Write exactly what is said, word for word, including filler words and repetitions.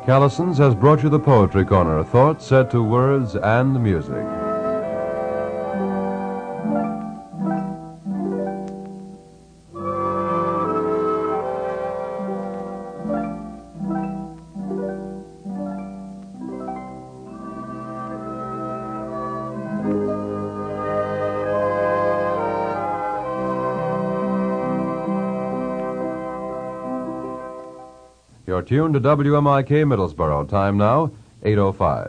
Callison's has brought you the Poetry Corner, thoughts set to words and music. You're tuned to W M I K Middlesboro. Time now, eight oh five.